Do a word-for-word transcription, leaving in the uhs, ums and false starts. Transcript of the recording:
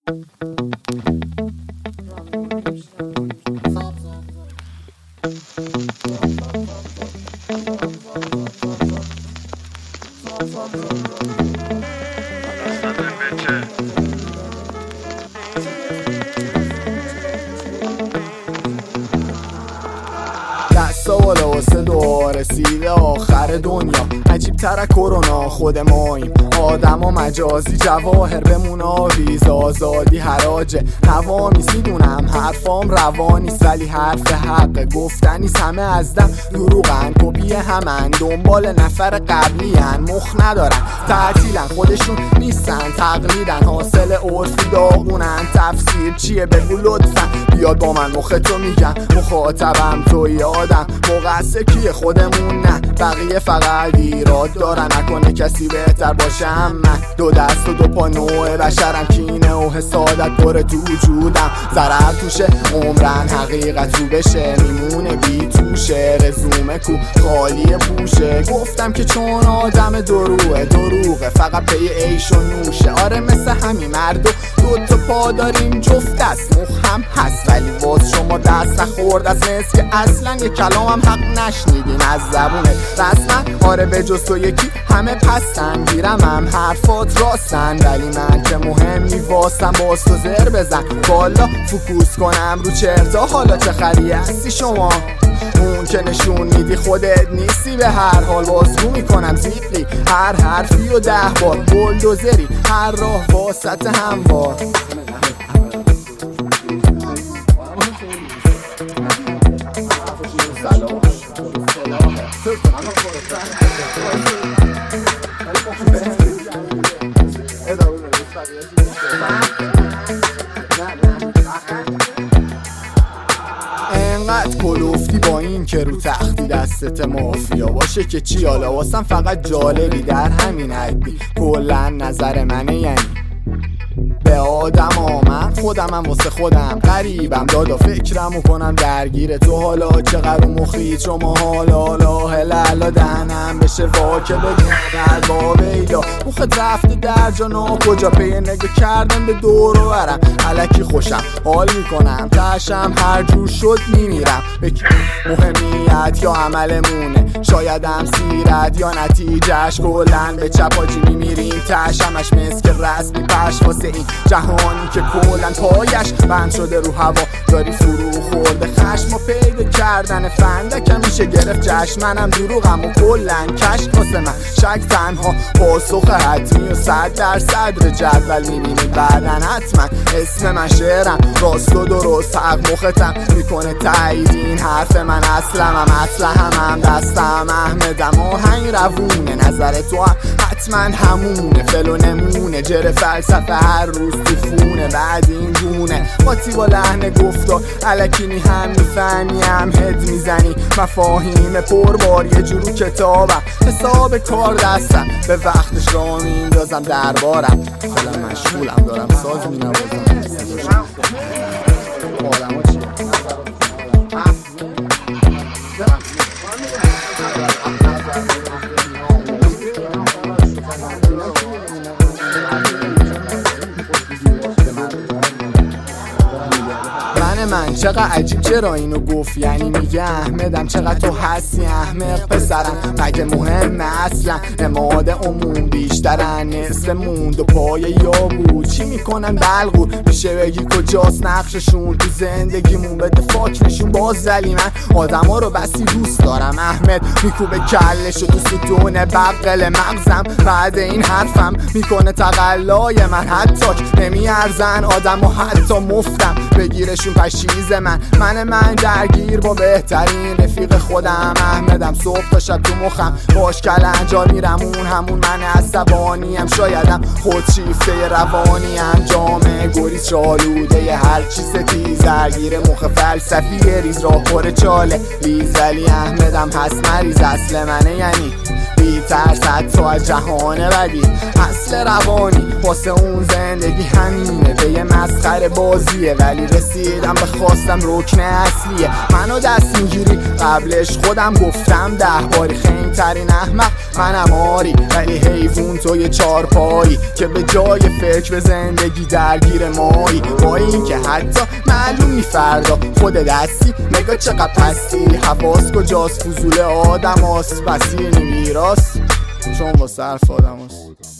دستا بالا واسه دعا رسیده آخر دنیا، عجیب تر کرونا خود ماییم، آدم و مجازی جواهر بمون آویز، آزادی حراجه هوا میسیدونم حرفام روانیست ولی حرف حق گفتنیست، همه از دم دروغن کپی همن دنبال نفر قبلیان، مخ ندارن تعطیلن خودشون نیستن تقلیدن، حاصل عرفی داغونن تفسیر چیه بگو لطفا، بیاد با من مخ تو میگم مخاطبم تو یادم مقصر کیه خودمون نه بقیه فقط ایراد دارن، نکنه کسی بهتر باشم من، دو دست و دو پا نوع بشرم کینه و حسادت پر تو وجودم، ضرر توشه عمرن حقیقت رو بشه میمونه بی توشه، رزومه کو خالی پوشه، گفتم که چون آدم دروغه دروغه فقط پی عیش و نوشه، آره مثل همین مردو دو تا پا داریم جفت دست مخ هم هست ولی واس شما دست نخورد از مثل که اصلا یه کلام هم حق نشنیدین از زبونه رسما، آره به جز تو یکی همه پستن گیرم هم حرفات راستن ولی من که مهم میواسم باز تو زر بزن بالا فوکوس کنم رو چرتا، حالا چه خری هستی شما اون که نشون میدی خودت نیستی، به هر حال بازگو میکنم زیبلی هر حرفی و ده بار بولدوزری هر راه واسط هموار. انقدر کلوفتی با این که رو تختی دستت مافیا باشه که چی، حالا واسم فقط جالبی در همین حدی کلا نظر منه، یعنی به آدم آمن خودم هم واسه خودم غریبم دادا فکرمو کنم درگیر تو، حالا چقدر مخی شما حالا لا لالا دهنم بشه واکه بگم در باب ایلا مخت رفته در جانا کجا پی نگه کردم به دور و برم علکی خوشم حال میکنم تشم هر جور شد میمیرم به مهمیت یا عملمونه شایدم سیرت یا نتیجهش کلن به چپاجی میمیریم تشمش مثل که رسمی پش واسه این جهانی که کلن پایش بند شده رو هوا داری فرو خورده خشم و پیدا کردن فندکم میشه گرفت جشن، منم دروغم و کلن کش واسه من شک تنها پاسخ حتمی و صد در صدر جدول میبینی بعدن حتما اسم من شعرم راست و درست حق مختم میکنه تایید این حرف من اصلا هم اصلا هم هم دستم احمدم آهنگ روونه نظر تو هم حتما همونه فلو نمونه جره فلسفه هر روز تو خونه بعد این گونه قاطی با لحن گفتار الکینی هم میفهمی هم هد میزنی مفاهیم پربار یه جورو کتابم حساب کار دستم به وقتش را میندازم دربارم حالا مشغولم دارم ساز مینوازم آدم ها چیه؟ من چقدر عجیب چرا اینو گفت یعنی میگه احمدم چقدر تو هستی احمق پسرم مگه مهمه اصلا نماد عموم بیشترن نصف موند و پای یا بود چی میکنن بلغور میشه بگی کجاست نقششون تو زندگیمون بده فاک نشون باز زلی من آدم ها رو بسی دوست دارم احمد میکوبه کلشو تو ستون بقل مغزم بعد این حرفم میکنه تقلای من حتاک نمیارزن آدم و حتی مفتم بگیرشون پشیز من من من درگیر با بهترین رفیق خودم احمدم صبح تا شب تو مخم باش کلنجار میرم اون همون من عصبانیم شایدم خود شیفته روانیم جامعه گریز شالوده ی هر چیز تیز درگیر مخ فلسفی ریز راه پر چاله لیز ولی احمدم هست مریض اصل منه یعنی بی ترس حتی از جهان بدی اصل روانی واسه اون زندگی همینه به یه مسخره بازیه، ولی رسیدم به خواستم رکن اصلیه. منو دست میگیری قبلش خودم گفتم ده باری، خنگ ترین احمق منم آری، ولی حیوون توی چار پایی که به جای فکر به زندگی درگیر مایی. با این که حتی معلومی فردا خود دستی، نگاه چقدر پستی، حواس کجاست، فضول آدم هست، بسیر میراست چون واسه حرف آدم هست.